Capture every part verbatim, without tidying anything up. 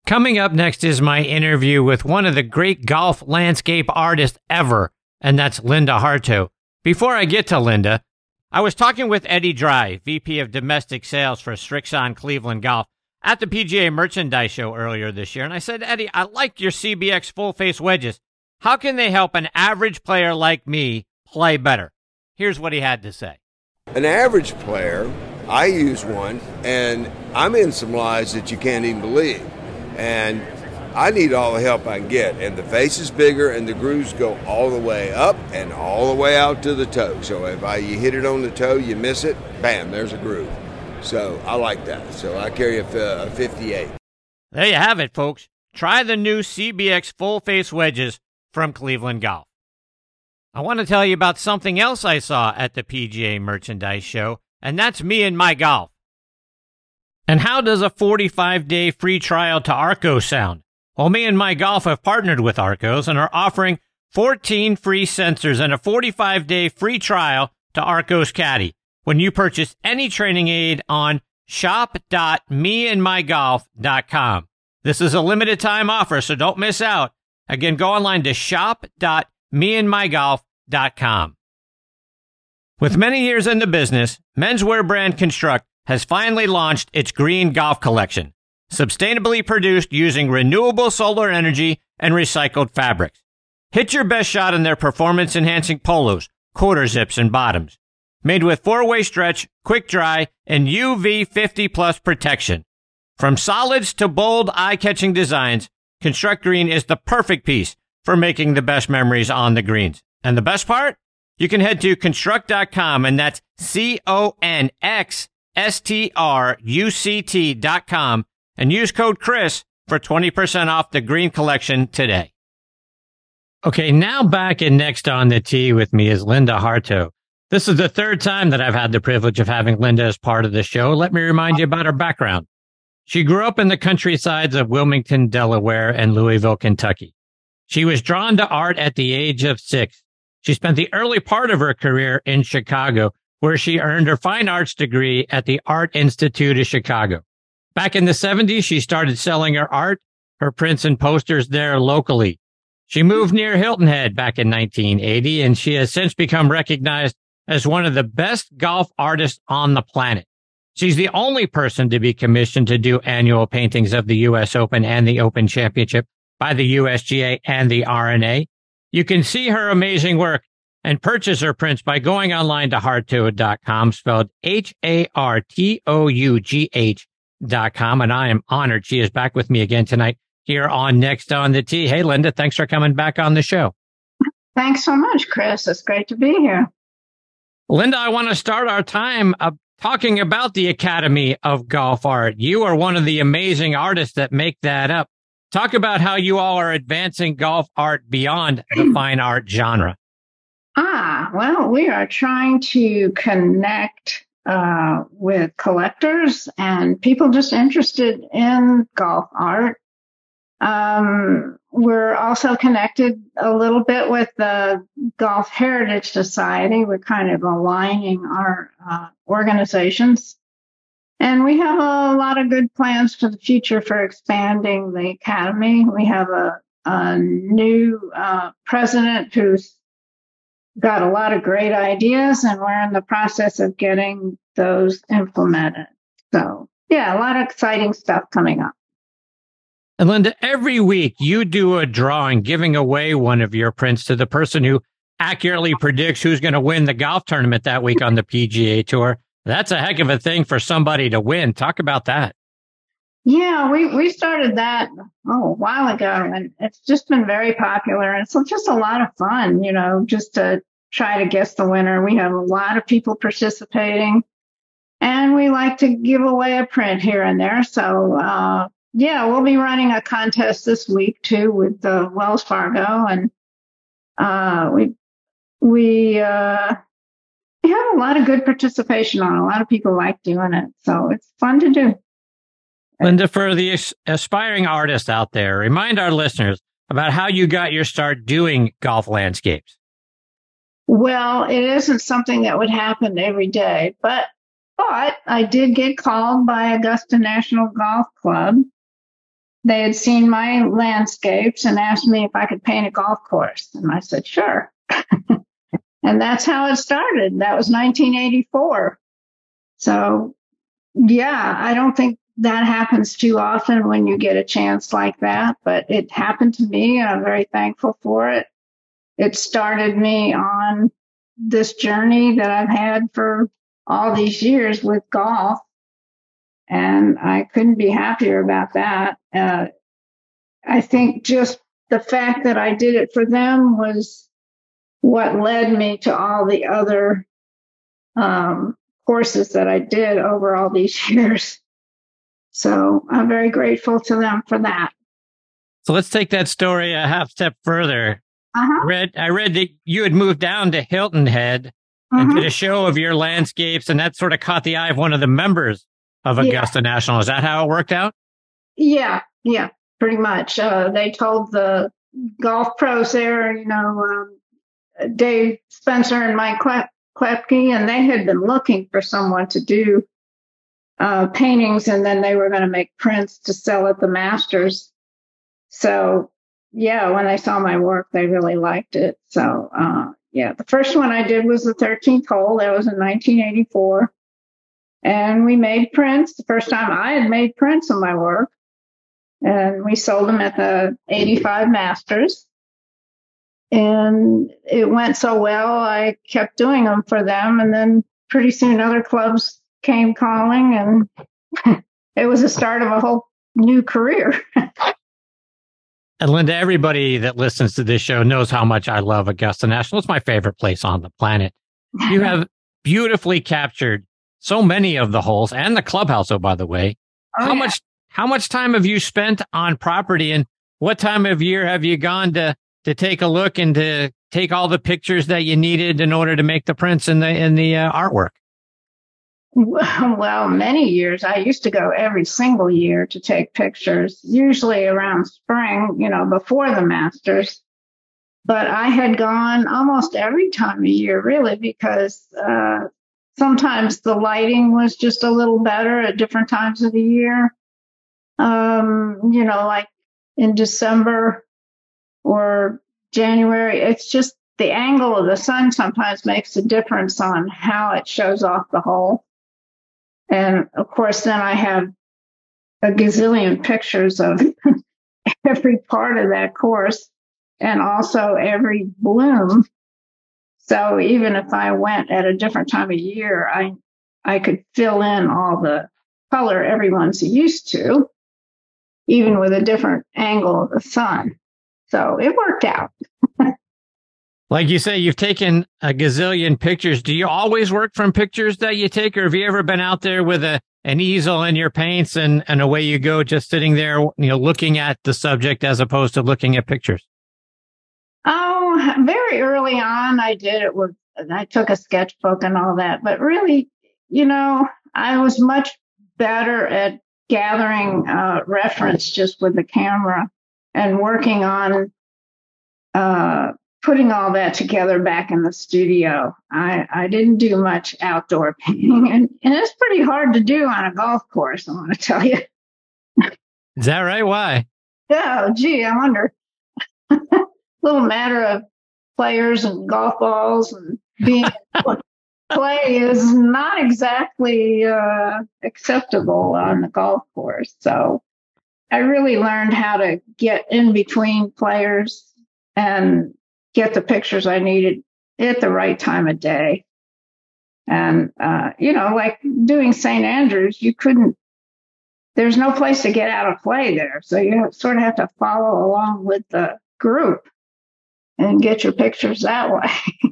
Coming up next is my interview with one of the great golf landscape artists ever, and that's Linda Harto. Before I get to Linda, I was talking with Eddie Dry, V P of Domestic Sales for Srixon Cleveland Golf, at the P G A Merchandise Show earlier this year, and I said, Eddie, I like your C B X full-face wedges. How can they help an average player like me play better? Here's what he had to say. An average player, I use one, and I'm in some lies that you can't even believe. And I need all the help I can get. And the face is bigger, and the grooves go all the way up and all the way out to the toe. So if I, you hit it on the toe, you miss it, bam, there's a groove. So I like that. So I carry a, a fifty-eight. There you have it, folks. Try the new C B X full-face wedges from Cleveland Golf. I want to tell you about something else I saw at the P G A Merchandise Show, and that's me and my golf. And how does a forty-five day free trial to Arccos sound? Well, me and my golf have partnered with Arccos and are offering fourteen free sensors and a forty-five day free trial to Arccos Caddy when you purchase any training aid on shop dot me and my golf dot com. This is a limited time offer, so don't miss out. Again, go online to shop dot me and my golf dot com. With many years in the business, menswear brand Construct has finally launched its green golf collection, sustainably produced using renewable solar energy and recycled fabrics. Hit your best shot in their performance-enhancing polos, quarter zips, and bottoms. Made with four-way stretch, quick dry, and U V fifty plus protection. From solids to bold, eye-catching designs, Construct Green is the perfect piece for making the best memories on the greens. And the best part? You can head to construct dot com, and that's C O N X S T R U C T dot com, and use code Chris for twenty percent off the green collection today. Okay, now back and next on the tee with me is Linda Harto. This is the third time that I've had the privilege of having Linda as part of the show. Let me remind you about her background. She grew up in the countrysides of Wilmington, Delaware, and Louisville, Kentucky. She was drawn to art at the age of six. She spent the early part of her career in Chicago, where she earned her fine arts degree at the Art Institute of Chicago. Back in the seventies, she started selling her art, her prints and posters there locally. She moved near Hilton Head back in nineteen eighty, and she has since become recognized as one of the best golf artists on the planet. She's the only person to be commissioned to do annual paintings of the U S Open and the Open Championship by the U S G A and the R N A. You can see her amazing work and purchase her prints by going online to harto dot com, spelled H A R T O U G H dot com. And I am honored she is back with me again tonight here on Next on the Tee. Hey, Linda, thanks for coming back on the show. Thanks so much, Chris. It's great to be here. Linda, I want to start our time uh, talking about the Academy of Golf Art. You are one of the amazing artists that make that up. Talk about how you all are advancing golf art beyond the fine art genre. Ah, well, we are trying to connect uh, with collectors and people just interested in golf art. Um, we're also connected a little bit with the Golf Heritage Society. We're kind of aligning our uh, organizations. And we have a lot of good plans for the future for expanding the Academy. We have a, a new uh, president who's got a lot of great ideas, and we're in the process of getting those implemented. So, yeah, a lot of exciting stuff coming up. And Linda, every week you do a drawing giving away one of your prints to the person who accurately predicts who's going to win the golf tournament that week on the P G A Tour. That's a heck of a thing for somebody to win. Talk about that. Yeah, we, we started that oh, a while ago, and it's just been very popular. And it's just a lot of fun, you know, just to try to guess the winner. We have a lot of people participating, and we like to give away a print here and there. So, uh, yeah, we'll be running a contest this week, too, with uh, Wells Fargo. And uh, we, we, uh, we have a lot of good participation on it. A lot of people like doing it. So it's fun to do. Linda, for the aspiring artists out there, remind our listeners about how you got your start doing golf landscapes. Well, it isn't something that would happen every day, but but I did get called by Augusta National Golf Club they had seen my landscapes and asked me if I could paint a golf course. And I said, sure. And that's how it started. That was nineteen eighty-four. So, yeah, I don't think that happens too often when you get a chance like that, but it happened to me, and I'm very thankful for it. It started me on this journey that I've had for all these years with golf, and I couldn't be happier about that. Uh, I think just the fact that I did it for them was what led me to all the other um, courses that I did over all these years. So I'm very grateful to them for that. So let's take that story a half step further. Uh-huh. I read, I read that you had moved down to Hilton Head and Mm-hmm. did a show of your landscapes, and that sort of caught the eye of one of the members of Augusta Yeah. National. Is that how it worked out? Yeah, yeah, pretty much. Uh, they told the golf pros there, you know, um, Dave Spencer and Mike Klep- Klepke, and they had been looking for someone to do uh, paintings, and then they were going to make prints to sell at the Masters. So, yeah, when they saw my work, they really liked it. So, uh, yeah, the first one I did was the thirteenth hole. That was in nineteen eighty-four. And we made prints. The first time I had made prints of my work. And we sold them at the eighty-five Masters. And it went so well, I kept doing them for them. And then pretty soon other clubs came calling, and it was the start of a whole new career. And Linda, everybody that listens to this show knows how much I love Augusta National. It's my favorite place on the planet. You have beautifully captured so many of the holes, and the clubhouse, oh, by the way. Oh, how yeah. much how much time have you spent on property, and what time of year have you gone to to take a look and to take all the pictures that you needed in order to make the prints and the in the uh, artwork? Well, many years. I used to go every single year to take pictures, usually around spring, you know, before the Masters. But I had gone almost every time of year, really, because uh, sometimes the lighting was just a little better at different times of the year. Um, you know, like in December or January, it's just the angle of the sun sometimes makes a difference on how it shows off the hole. And of course, then I have a gazillion pictures of every part of that course and also every bloom. So even if I went at a different time of year, I I could fill in all the color everyone's used to, even with a different angle of the sun. So it worked out. Like you say, you've taken a gazillion pictures. Do you always work from pictures that you take, or have you ever been out there with a an easel and your paints and, and away you go, just sitting there, you know, looking at the subject as opposed to looking at pictures? Oh, very early on, I did it with, I took a sketchbook and all that. But really, you know, I was much better at gathering uh, reference just with the camera and working on uh putting all that together back in the studio. I, I didn't do much outdoor painting, and, and it's pretty hard to do on a golf course, I want to tell you. Is that right? Why? Oh, gee, I wonder. Little matter of players and golf balls and being play is not exactly uh, acceptable on the golf course. So I really learned how to get in between players and get the pictures I needed at the right time of day. And, uh, you know, like doing Saint Andrews, you couldn't, there's no place to get out of play there. So you sort of have to follow along with the group and get your pictures that way.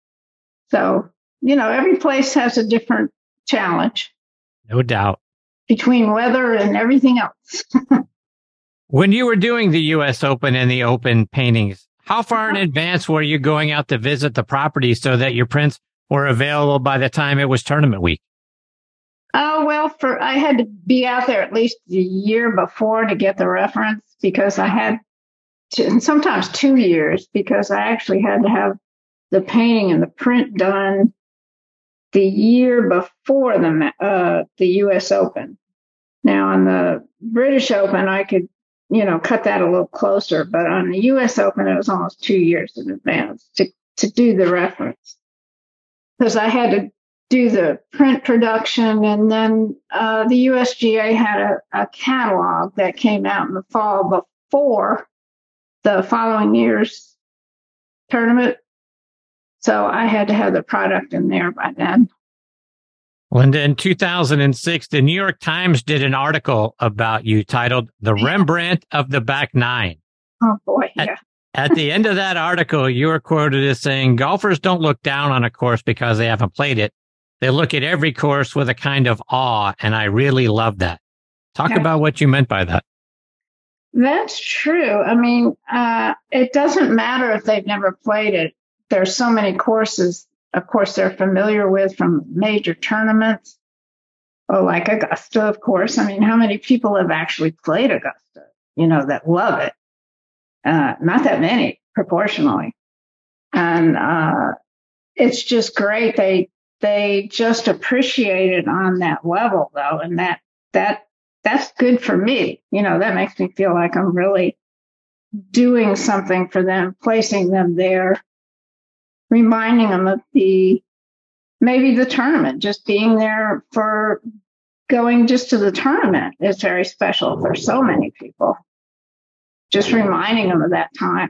So, you know, every place has a different challenge. No doubt. Between weather and everything else. When you were doing the U S Open and the Open paintings, how far in advance were you going out to visit the property so that your prints were available by the time it was tournament week? Oh, well, for I had to be out there at least a year before to get the reference, because I had to, and sometimes two years, because I actually had to have the painting and the print done the year before the uh, the U S Open. Now, on the British Open, I could you know, cut that a little closer. But on the U S Open, it was almost two years in advance to, to do the reference. Because I had to do the print production, and then uh, the U S G A had a, a catalog that came out in the fall before the following year's tournament. So I had to have the product in there by then. Linda, in two thousand six, the New York Times did an article about you titled The Rembrandt of the Back Nine. Oh, boy, yeah. At, at the end of that article, you were quoted as saying, golfers don't look down on a course because they haven't played it. They look at every course with a kind of awe, and I really love that. Talk yeah. about what you meant by that. That's true. I mean, uh, it doesn't matter if they've never played it. There's so many courses, of course, they're familiar with from major tournaments. Oh, like Augusta, of course. I mean, how many people have actually played Augusta, you know, that love it? Uh, not that many, proportionally. And uh, it's just great. They they just appreciate it on that level, though, and that that that's good for me. You know, that makes me feel like I'm really doing something for them, placing them there, reminding them of the, maybe the tournament, just being there for going just to the tournament is very special for so many people. Just reminding them of that time.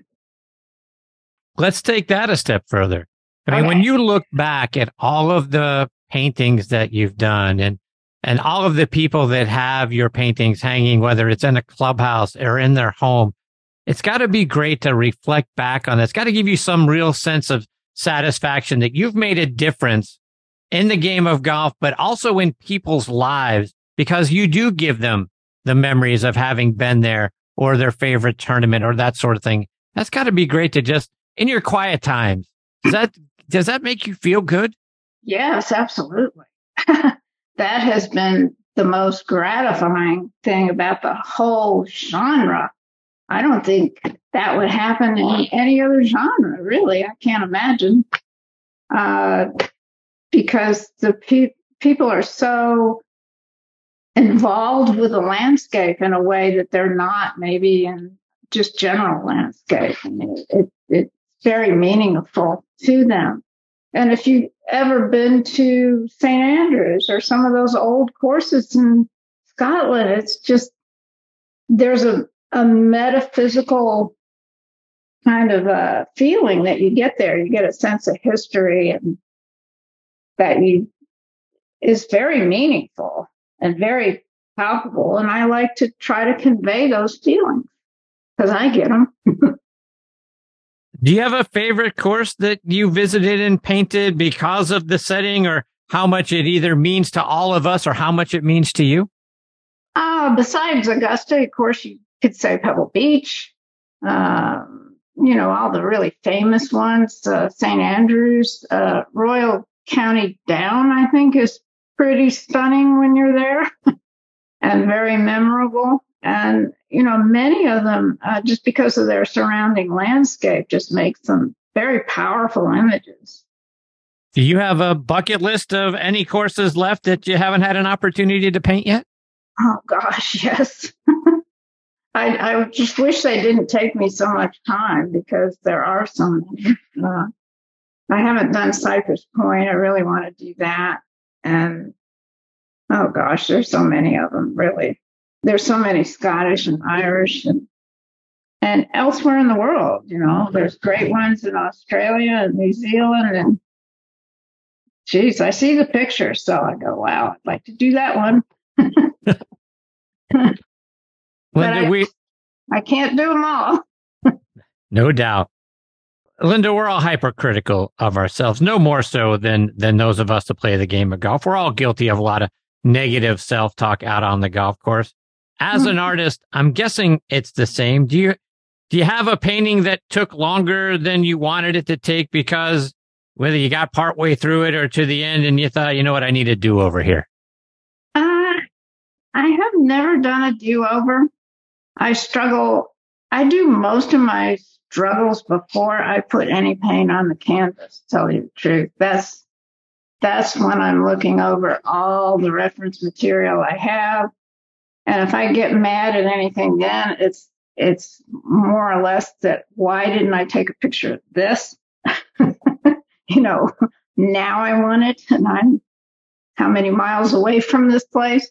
Let's take that a step further. I mean, okay. when you look back at all of the paintings that you've done and, and all of the people that have your paintings hanging, whether it's in a clubhouse or in their home, it's got to be great to reflect back on it. It's got to give you some real sense of satisfaction that you've made a difference in the game of golf, but also in people's lives, because you do give them the memories of having been there or their favorite tournament or that sort of thing. That's got to be great to just, in your quiet times. Does that, does that make you feel good? Yes, absolutely. That has been the most gratifying thing about the whole genre. I don't think that would happen in any other genre, really. I can't imagine. Uh, because the pe- people are so involved with the landscape in a way that they're not maybe in just general landscape. I mean, it, it's very meaningful to them. And if you've ever been to Saint Andrews or some of those old courses in Scotland, it's just, there's a, a metaphysical kind of a feeling that you get there. You get a sense of history and that you is very meaningful and very palpable. And I like to try to convey those feelings because I get them. Do you have a favorite course that you visited and painted because of the setting, or how much it either means to all of us or how much it means to you? Uh, besides Augusta, of course, you could say Pebble Beach, um, you know, all the really famous ones, uh, Saint Andrews, uh, Royal County Down, I think, is pretty stunning when you're there and very memorable. And, you know, many of them, uh, just because of their surrounding landscape, just makes them very powerful images. Do you have a bucket list of any courses left that you haven't had an opportunity to paint yet? Oh, gosh, yes. I, I just wish they didn't take me so much time because there are so many. Uh, I haven't done Cypress Point. I really want to do that. And, oh, gosh, there's so many of them, really. There's so many Scottish and Irish and and elsewhere in the world, you know. There's great ones in Australia and New Zealand. And, geez, I see the pictures, so I go, wow, I'd like to do that one. Linda, I, we... I can't do them all. No doubt. Linda, we're all hypercritical of ourselves, no more so than than those of us that play the game of golf. We're all guilty of a lot of negative self-talk out on the golf course. As an artist, I'm guessing it's the same. Do you do you have a painting that took longer than you wanted it to take because whether you got partway through it or to the end and you thought, you know what, I need to do over here? Uh, I have never done a do-over. I struggle. I do most of my struggles before I put any paint on the canvas, to tell you the truth. That's, that's when I'm looking over all the reference material I have And if I get mad at anything, then it's it's more or less that why didn't I take a picture of this? You know, now I want it, and I'm how many miles away from this place.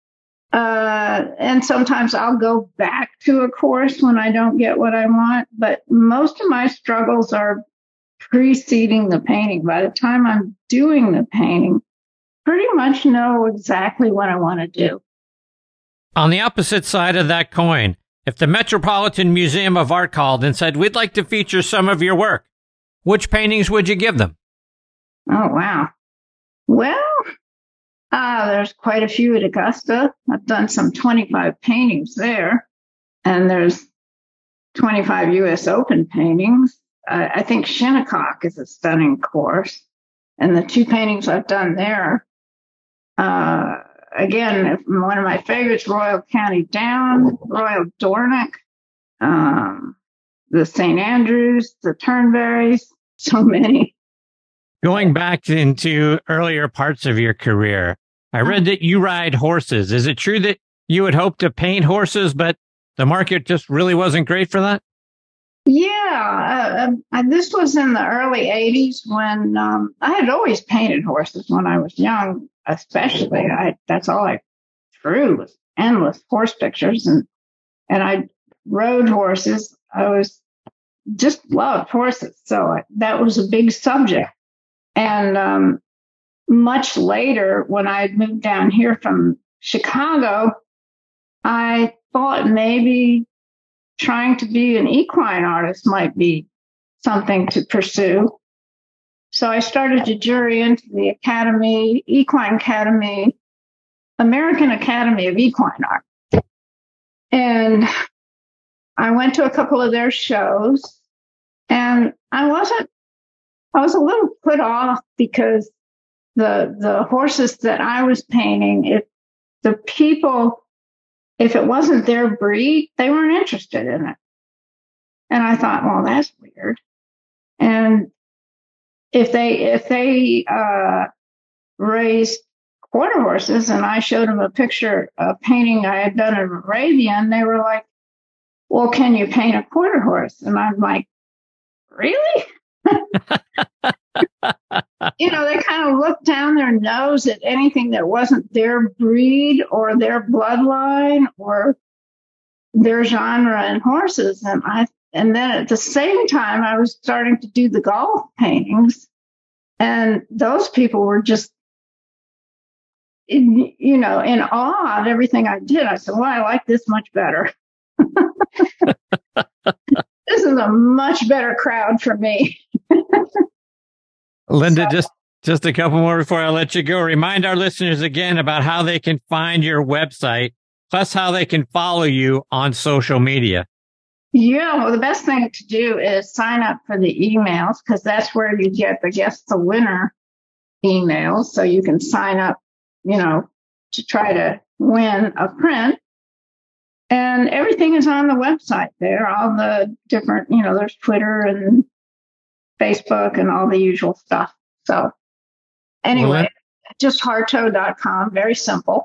Uh, and sometimes I'll go back to a course when I don't get what I want. But most of my struggles are preceding the painting. By the time I'm doing the painting, pretty much know exactly what I want to do. On the opposite side of that coin, if the Metropolitan Museum of Art called and said, we'd like to feature some of your work, which paintings would you give them? Oh, wow. Well, uh, there's quite a few at Augusta. I've done some twenty-five paintings there. And there's twenty-five U S Open paintings. Uh, I think Shinnecock is a stunning course. And the two paintings I've done there, uh, again, one of my favorites, Royal County Down, Royal Dornoch, um, the Saint Andrews, the Turnberries, so many. Going back into earlier parts of your career, I read that you ride horses. Is it true that you had hoped to paint horses, but the market just really wasn't great for that? Yeah, uh, uh, this was in the early eighties when um, I had always painted horses when I was young, especially. I, that's all I drew was endless horse pictures, and and I rode horses. I was just loved horses, so I, that was a big subject. And um, much later, when I had moved down here from Chicago, I thought maybe trying to be an equine artist might be something to pursue. So I started to jury into the Academy, Equine Academy, American Academy of Equine Art. And I went to a couple of their shows, and I wasn't, I was a little put off because the, the horses that I was painting, if the people, if it wasn't their breed, they weren't interested in it. And I thought, well, that's weird. And if they, if they, uh, raised quarter horses and I showed them a picture, a painting I had done of Arabian, they were like, well, can you paint a quarter horse? And I'm like, really? You know, they kind of looked down their nose at anything that wasn't their breed or their bloodline or their genre in horses. And I, and then at the same time, I was starting to do the golf paintings, and those people were just, in, you know, in awe of everything I did. I said, well, I like this much better. This is a much better crowd for me. Linda, so, just, just a couple more before I let you go. Remind our listeners again about how they can find your website, plus how they can follow you on social media. Yeah, well, the best thing to do is sign up for the emails, because that's where you get the Guess the Winner emails. So you can sign up, you know, to try to win a print. And everything is on the website there. All the different, you know, there's Twitter and Facebook and all the usual stuff. So anyway, well, just harto dot com. Very simple.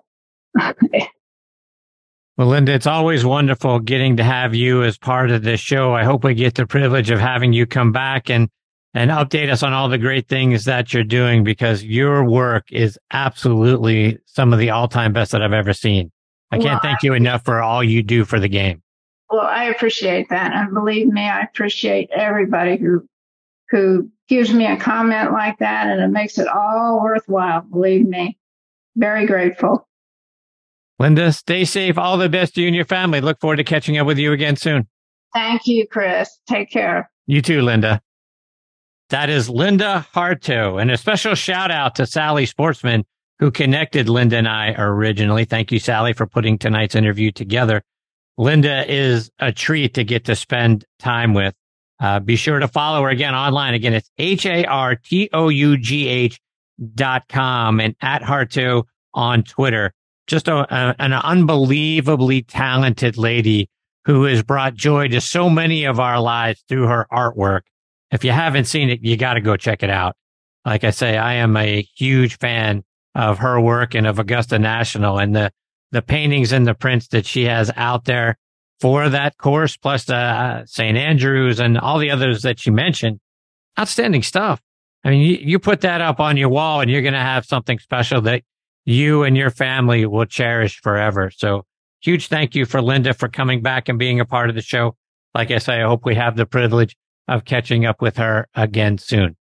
Well, Linda, it's always wonderful getting to have you as part of this show. I hope we get the privilege of having you come back and, and update us on all the great things that you're doing, because your work is absolutely some of the all-time best that I've ever seen. I can't well, thank you enough for all you do for the game. Well, I appreciate that. And believe me, I appreciate everybody who who gives me a comment like that, and it makes it all worthwhile. Believe me. Very grateful. Linda, stay safe. All the best to you and your family. Look forward to catching up with you again soon. Thank you, Chris. Take care. You too, Linda. That is Linda Harto. And a special shout out to Sally Sportsman, who connected Linda and I originally. Thank you, Sally, for putting tonight's interview together. Linda is a treat to get to spend time with. Uh, be sure to follow her again online. Again, it's H A R T O U G H dot com and at Harto on Twitter. Just a, a, an unbelievably talented lady who has brought joy to so many of our lives through her artwork. If you haven't seen it, you got to go check it out. Like I say, I am a huge fan of her work and of Augusta National, and the, the paintings and the prints that she has out there for that course, plus uh, Saint Andrews and all the others that you mentioned. Outstanding stuff. I mean, you, you put that up on your wall and you're going to have something special that you and your family will cherish forever. So huge thank you for Linda for coming back and being a part of the show. Like I say, I hope we have the privilege of catching up with her again soon.